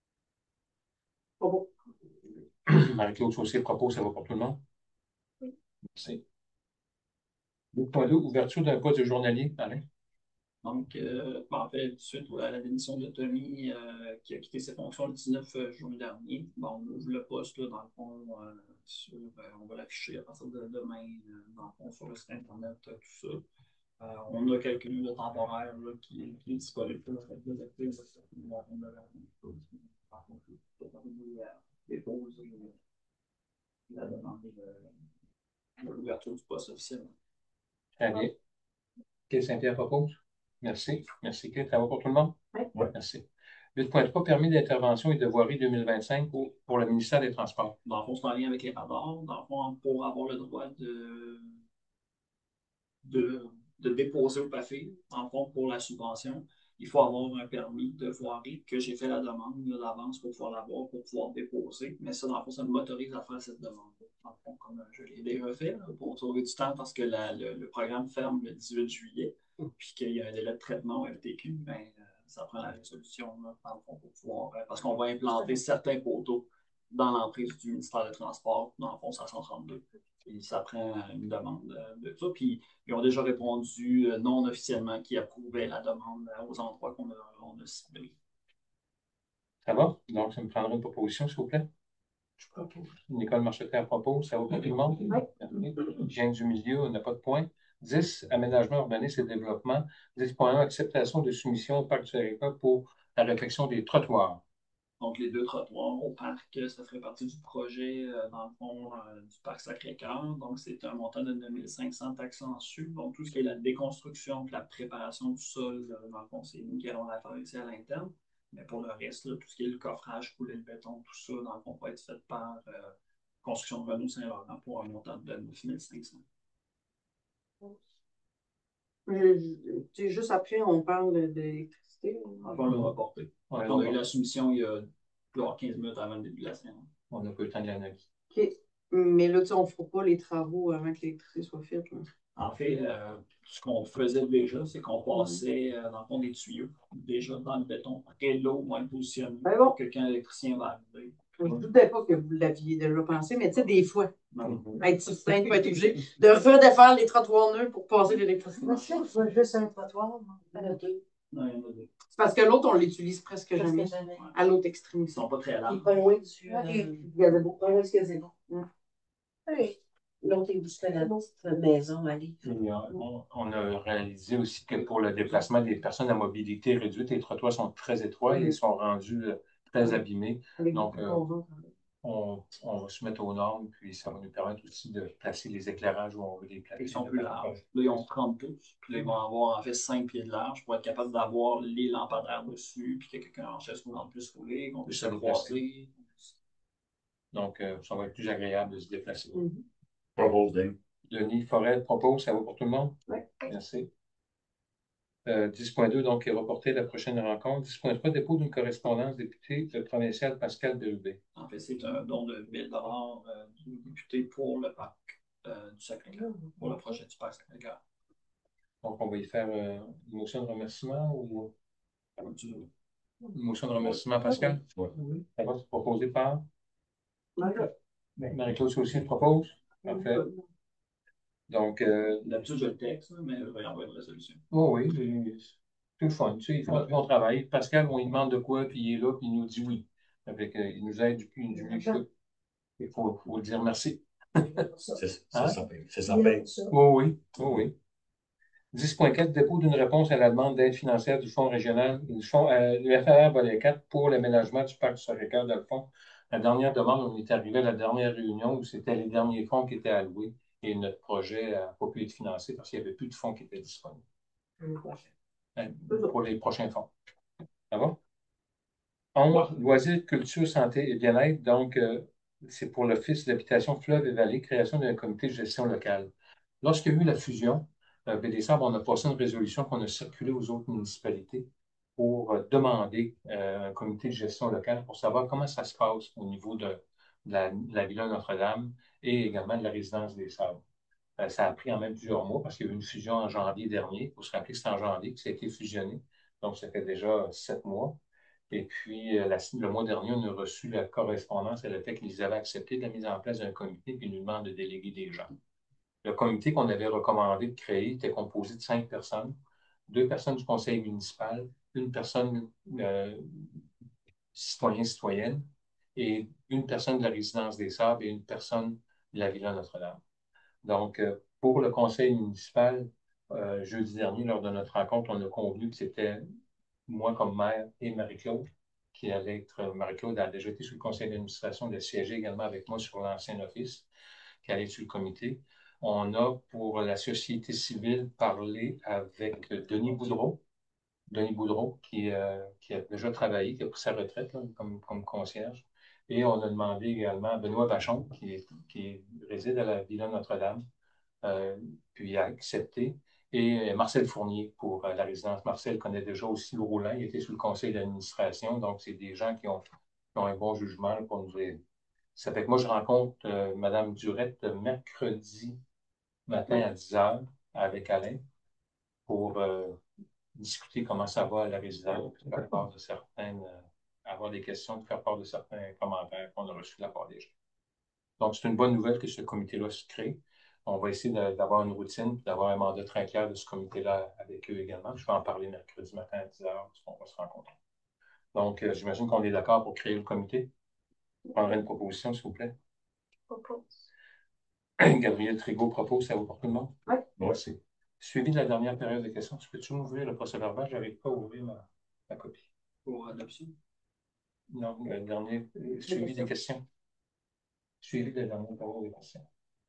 Marie-Claude Saucier propose, ça va pour tout le monde? Oui. Merci. 8.2, ouverture d'un poste de journalier. Alain? Donc, en fait, suite à la démission de Tommy, qui a quitté ses fonctions le 19 juin dernier, on ouvre le poste, là, dans le fond, on va l'afficher à partir de demain, dans le fond, sur le site Internet, tout ça. On a quelques minutes temporaires là, qui est disponible. Des pauses, la demande de l'ouverture du poste officiellement. Très bien. Kate Saint-Pierre propose? Merci. Merci, Kate. Ça va pour tout le monde? Oui. Merci. 8.3, permis d'intervention et de voirie 2025 pour le ministère des Transports. Dans le fond, c'est en lien avec les radars. Dans le fond, pour avoir le droit de déposer au PAFI, en fond, pour la subvention, il faut avoir un permis de voirie que j'ai fait la demande d'avance pour pouvoir l'avoir, pour pouvoir déposer. Mais ça, dans le fond, ça m'autorise à faire cette demande. Dans le fond, comme je l'ai déjà fait, là, pour sauver du temps, parce que le programme ferme le 18 juillet, puis qu'il y a un délai de traitement au FTQ, ben, ça prend la résolution, là, dans le fond, pour pouvoir. Parce qu'on va implanter certains poteaux dans l'emprise du ministère des Transports, dans le fond, 532. Puis ça prend une demande de ça. Puis ils ont déjà répondu non officiellement qu'ils approuvaient la demande aux endroits qu'on a ciblés. Ça va? Donc, ça me prendra une proposition, s'il vous plaît. Je propose. Nicole Marcheterre propose. Ça va pour tout le monde? Oui. Hygiène du milieu, on n'a pas de point. 10, aménagement urbanisme et développement. 10.1, acceptation de soumission au parc du Sarica pour la réfection des trottoirs. Donc, les 2 trottoirs au parc, ça ferait partie du projet, dans le fond, du parc Sacré-Cœur. Donc, c'est un montant de 9 500 taxes en su. Donc, tout ce qui est la déconstruction, la préparation du sol, dans le fond, c'est nous qui allons la faire ici à l'interne. Mais pour le reste, là, tout ce qui est le coffrage, couler le béton, tout ça, dans le fond, va être fait par Construction de Renault Saint-Laurent pour un montant de 9 500. Juste après, on parle d'électricité. Enfin, on l'a reporté. On a eu la soumission il y a 15 minutes avant le début de la séance. On n'a pas eu le temps de l'analyser. OK. Mais là, tu sais, on ne fera pas les travaux avant que l'électricité soit faite. Là. En fait, ce qu'on faisait déjà, c'est qu'on passait dans le fond des tuyaux, déjà dans le béton, très low, moins positionné, Ben bon. pour que quand l'électricien va arriver. Je ne doutais pas que vous l'aviez déjà pensé, mais tu sais, des fois, Non. être souffrant, peut être obligé de redéfaire les trottoirs nœuds pour passer l'électricité. Moi, je vois juste un trottoir. C'est Non, il y en a deux. parce que l'autre, on l'utilise presque jamais. jamais. À l'autre Ils extrémité. sont pas très Il larges. est pas loin du gazebo. Pas loin du gazebo. Oui. L'autre est jusqu'à la petite maison, allez. Et, on a réalisé aussi que pour le déplacement des personnes à mobilité réduite, les trottoirs sont très étroits et sont rendus très abîmés. Donc, on va se mettre aux normes, puis ça va nous permettre aussi de placer les éclairages où on veut les placer. Ils sont plus larges. Là, ils ont 30 pouces. Puis là, ils vont avoir en fait 5 pieds de large pour être capable d'avoir les lampadaires dessus, puis que quelqu'un en chaise roulante puisse rouler, qu'on puisse se croiser. Donc, ça va être plus agréable de se déplacer. Propose, Dave. Denis Forêt propose, ça va pour tout le monde? Oui. Merci. 10.2, donc, est reporté la prochaine rencontre. 10.3, dépôt d'une correspondance député provincial Pascal Delubé. En fait, c'est un don de 1 000 du député pour le parc du Sacré-Cœur, pour le projet du parc Sacré-Cœur. Donc, on va y faire une motion de remerciement ou une motion de remerciement, Pascal? Oui. Ça va se proposer par? Marie-Claude aussi le propose? Parfait. Donc, D'habitude, je le texte, mais je vais envoyer une résolution. oui, c'est le fun. Tu sais, ils font du bon travail. Pascal, on lui demande de quoi, puis il est là, puis il nous dit oui. Avec, il nous aide du coup. Il faut dire merci. C'est Hein? ça. C'est ça. Paye. Oui, oui, oui. 10.4, dépôt d'une réponse à la demande d'aide financière du Fonds régional, du Fonds, le FAR volet 4 pour l'aménagement du parc du Sacré-Cœur. Dans le fond, la dernière demande, on est arrivé à la dernière réunion où c'était les derniers fonds qui étaient alloués et notre projet n'a pas pu être financé parce qu'il n'y avait plus de fonds qui étaient disponibles pour les prochains fonds. Ça va? 11, loisirs, culture, santé et bien-être. Donc, c'est pour l'Office d'habitation Fleuve et Vallée, création d'un comité de gestion locale. Lorsqu'il y a eu la fusion, BDSAB, on a passé une résolution qu'on a circulée aux autres municipalités pour demander un comité de gestion locale pour savoir comment ça se passe au niveau de la Villa Notre-Dame et également de la résidence des Sables. Ça a pris en même plusieurs mois parce qu'il y a eu une fusion en janvier dernier. Il faut se rappeler que c'est en janvier que ça a été fusionné. Donc, ça fait déjà 7 mois. Et puis, le mois dernier, on a reçu la correspondance à le fait qu'ils avaient accepté la mise en place d'un comité puis ils nous demandent de déléguer des gens. Le comité qu'on avait recommandé de créer était composé de 5 personnes, 2 personnes du conseil municipal, une personne citoyenne et une personne de la résidence des Sables et une personne de la Villa Notre-Dame. Donc, pour le conseil municipal, jeudi dernier, lors de notre rencontre, on a convenu que c'était moi comme maire et Marie-Claude, qui allait être, Marie-Claude a déjà été sur le conseil d'administration, de siéger également avec moi sur l'ancien office, qui allait être sur le comité. On a, pour la société civile, parlé avec Denis Boudreau. Denis Boudreau, qui a déjà travaillé, qui a pris sa retraite là, comme concierge. Et on a demandé également à Benoît Vachon, qui réside à la Villa Notre-Dame, puis il a accepté. Et Marcel Fournier pour la résidence. Marcel connaît déjà aussi le Roulin, il était sur le conseil d'administration, donc c'est des gens qui ont un bon jugement pour nous aider. Ça fait que moi, je rencontre Mme Durette mercredi matin à 10 h avec Alain pour discuter comment ça va à la résidence, puis faire part de avoir des questions, faire part de certains commentaires qu'on a reçus de la part des gens. Donc, c'est une bonne nouvelle que ce comité-là se crée. On va essayer d'avoir une routine, d'avoir un mandat très clair de ce comité-là avec eux également. Je vais en parler mercredi matin à 10 h, parce qu'on va se rencontrer. Donc, j'imagine qu'on est d'accord pour créer le comité. Je prendrai une proposition, s'il vous plaît. Propose. Gabriel Trigault propose, ça vous pour tout le monde? Oui. Merci. Suivi de la dernière période de questions, peux-tu m'ouvrir le procès-verbal? Je n'arrive pas à ouvrir ma copie. Pour adoption. Non, le dernier suivi des questions. Suivi de la dernière période de questions.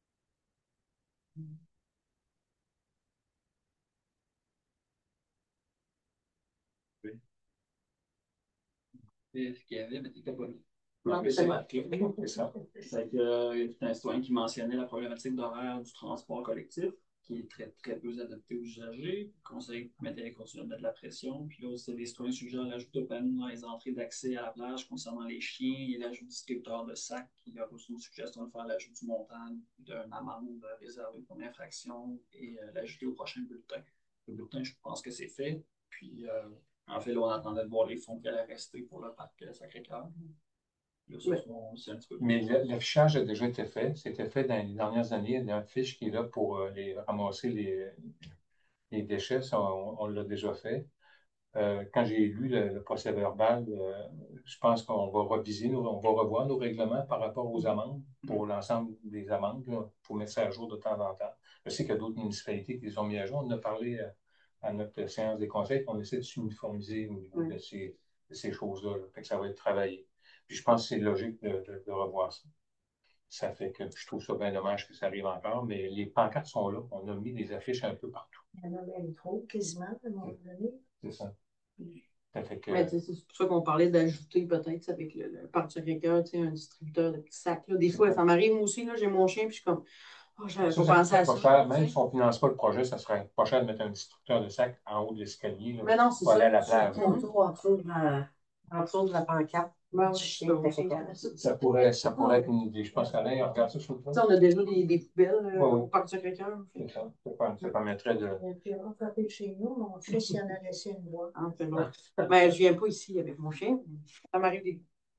C'est ce qu'il y avait, mais t'étais pas là. Non, Donc, c'est C'est ça. C'est un citoyen qui mentionnait la problématique d'horaire du transport collectif. qui est très, très peu adapté aux usagers. Le conseil mettait continue de mettre de la pression. Puis là, c'est des citoyens suggèrent l'ajout de panneaux dans les entrées d'accès à la plage concernant les chiens et l'ajout de distributeurs de sacs. Il y a aussi une suggestion de faire l'ajout du montant d'une amende réservée pour l'infraction et l'ajouter au prochain bulletin. Le bulletin, je pense que c'est fait. Puis, en fait, là, on attendait de voir les fonds qui allaient rester pour le parc Sacré-Cœur. Là, c'est un petit peu plus. Mais l'affichage a déjà été fait. C'était fait dans les dernières années. Il y a une fiche qui est là pour ramasser les déchets. Ça, on l'a déjà fait. Quand j'ai lu le procès-verbal, je pense qu'on va on va revoir nos règlements par rapport aux amendes, pour l'ensemble des amendes. Il faut mettre ça à jour de temps en temps. Je sais qu'il y a d'autres municipalités qui les ont mis à jour. On en a parlé à notre séance des conseils qu'on essaie de s'uniformiser au niveau de ces choses-là. Fait que ça va être travaillé. Puis je pense que c'est logique de revoir ça. Ça fait que je trouve ça bien dommage que ça arrive encore, mais les pancartes sont là. On a mis des affiches un peu partout. Il y en a même trop, quasiment, à un moment donné. C'est ça. Ça fait que... Ouais, c'est pour ça qu'on parlait d'ajouter peut-être avec le parc Sacré-Cœur, un distributeur de petits sacs. Là. Des fois, ça m'arrive moi aussi, là, j'ai mon chien, puis je suis comme, oh, j'avais pas pensé à ça. Cher, même si on ne finance pas le projet, ça serait pas cher de mettre un distributeur de sacs en haut de l'escalier. Mais non, c'est pour aller ça. à la plage. En dessous de la pancarte. Ben, Du chien Sacré-Cœur. Ça pourrait être une idée. Je pense qu'Alain regarde ça sur le on a déjà des poubelles oui. au parc Sacré-Cœur. C'est ça. Ça permettrait de... Et puis, on va faire chez nous, mon fils, il en a laissé une boîte. Ah, c'est bon. Ben, je viens pas ici avec mon chien. Ça m'arrive des...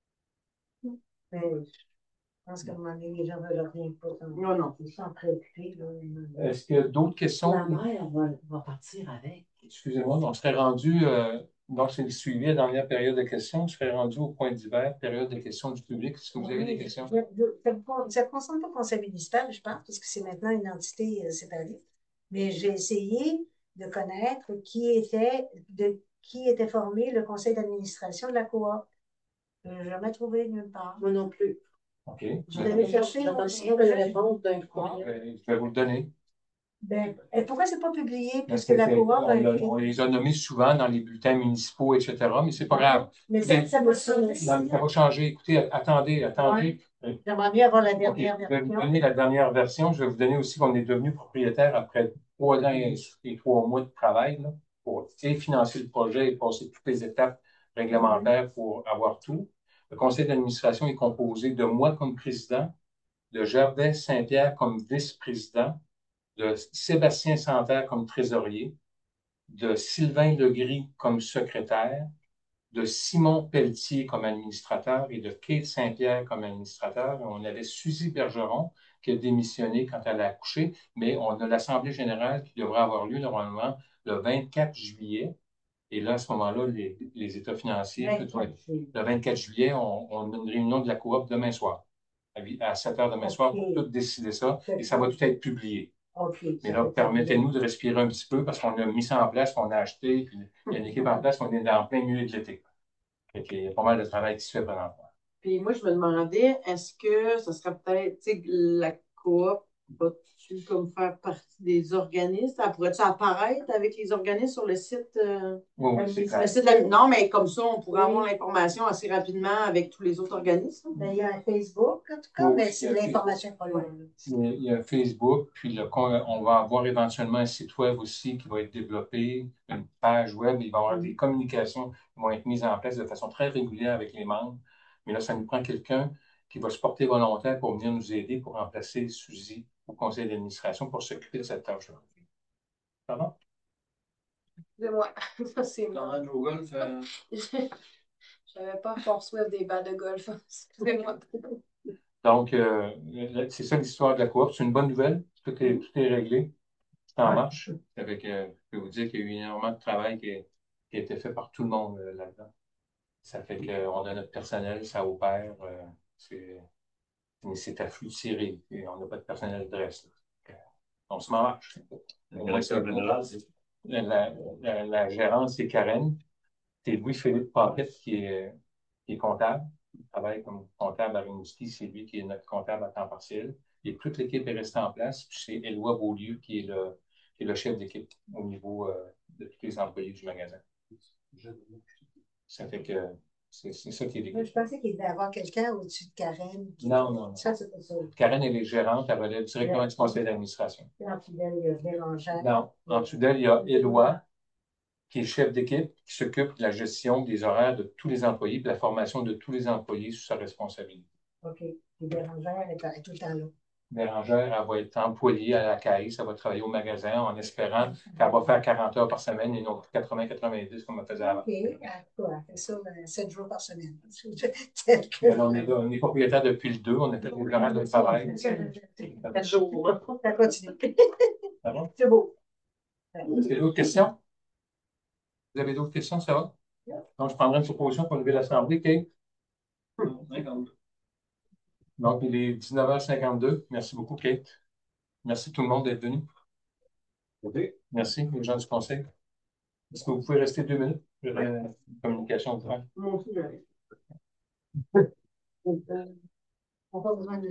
Mais je pense qu'à un moment donné, les gens ne veulent rien pas. Non, non. Ils sont préoccupés. Est-ce qu'il y a d'autres questions? La mère va partir avec. Excusez-moi, on serait rendu... donc, c'est le suivi à la dernière période de questions. On serait rendu au point d'hiver, période de questions du public. Est-ce que vous avez des questions? Ça ne concerne pas le conseil municipal, je pense, parce que c'est maintenant une entité séparée. Mais j'ai essayé de connaître qui était formé le conseil d'administration de la coop. Je n'ai jamais trouvé nulle part. Moi non plus. OK. Vous allez chercher. J'attends sinon une réponse d'un Je vais vous le donner. Ben, pourquoi c'est pas publié? Parce Puisque la coop a écrit. on les a nommés souvent dans les bulletins municipaux, etc., mais c'est pas grave. Mais ça va changer. Ça va changer. Écoutez, attendez. J'aimerais bien avoir la OK, dernière je vais vous version. donner la dernière version. Je vais vous donner aussi qu'on est devenu propriétaire après 3 ans et 3 mois de travail là, pour financer le projet et passer toutes les étapes réglementaires pour avoir tout. Le conseil d'administration est composé de moi comme président, de Gervais Saint-Pierre comme vice-président, de Sébastien Santerre comme trésorier, de Sylvain Legris comme secrétaire, de Simon Pelletier comme administrateur et de Kate Saint-Pierre comme administrateur. On avait Suzy Bergeron qui a démissionné quand elle a accouché, mais on a l'Assemblée générale qui devrait avoir lieu normalement le 24 juillet. Et là, à ce moment-là, les états financiers, le 24 juillet, on a une réunion de la coop demain soir, à 7 heures demain soir, pour tout décider ça, et ça va tout être publié. Mais là, permettez-nous de respirer un petit peu parce qu'on a mis ça en place, on a acheté, puis il y a une équipe en place, on est en plein milieu de l'été. Il y a pas mal de travail qui se fait présentement. Puis moi, je me demandais, est-ce que ça serait peut-être, tu sais, la coop va-tu comme faire partie des organismes? Elle pourrait-tu apparaître avec les organismes sur le site? Oui, c'est clair. Non, mais comme ça, on pourrait avoir l'information assez rapidement avec tous les autres organismes. Ben, il y a un Facebook, en tout cas, mais c'est de l'information pas loin. Il y a un Facebook, puis on va avoir éventuellement un site web aussi qui va être développé, une page web, il va y avoir des communications qui vont être mises en place de façon très régulière avec les membres. Mais là, ça nous prend quelqu'un qui va se porter volontaire pour venir nous aider pour remplacer Suzy au conseil d'administration pour s'occuper de cette tâche-là. Pardon? Excusez-moi, ça c'est Dans moi. le golf, Je n'avais pas Fort Swift des balles de golf. Excusez-moi. Donc, c'est ça l'histoire de la coop. C'est une bonne nouvelle. Tout est réglé. C'est en marche. Avec, je peux vous dire qu'il y a eu énormément de travail qui a été fait par tout le monde là-dedans. Ça fait qu'on a notre personnel, ça opère. C'est à flux tiré. Et on n'a pas de personnel de reste. On se marche. La gérance, c'est Karen. C'est Louis-Philippe Paquette qui est comptable. Il travaille comme comptable à Rimouski. C'est lui qui est notre comptable à temps partiel. Et toute l'équipe est restée en place. Puis c'est Éloi Beaulieu qui est le chef d'équipe au niveau de tous les employés du magasin. Ça fait que C'est ça qui est Moi, légal. je pensais qu'il devait y avoir quelqu'un au-dessus de Karen. Non, non, non. Ça, c'est pas ça. Karen, elle est gérante, elle relève directement du conseil d'administration. En dessous d'elle, il y a Bérangère. Non, en dessous d'elle, il y a Éloi, qui est chef d'équipe, qui s'occupe de la gestion des horaires de tous les employés et de la formation de tous les employés sous sa responsabilité. OK. Et Bérangère est tout le temps là. Bérangère, elle va être employée à la CAIS, elle va travailler au magasin en espérant qu'elle va faire 40 heures par semaine et non 80-90 comme elle faisait avant. OK. Elle fait ça 7 jours par semaine. On est propriétaire depuis le 2, on a fait des horaires de travail. 4 jours. Ça continue. Ça va? C'est beau. Est-ce qu'il y a d'autres questions? Vous avez d'autres questions, ça va? Donc, je prendrai une proposition pour lever l'Assemblée, Kate. 52. Donc, il est 19h52. Merci beaucoup, Kate. Merci tout le monde d'être venu. Merci, les gens du conseil. Est-ce que vous pouvez rester 2 minutes? J'aurai une communication ouverte. Mon fils, On n'a pas besoin de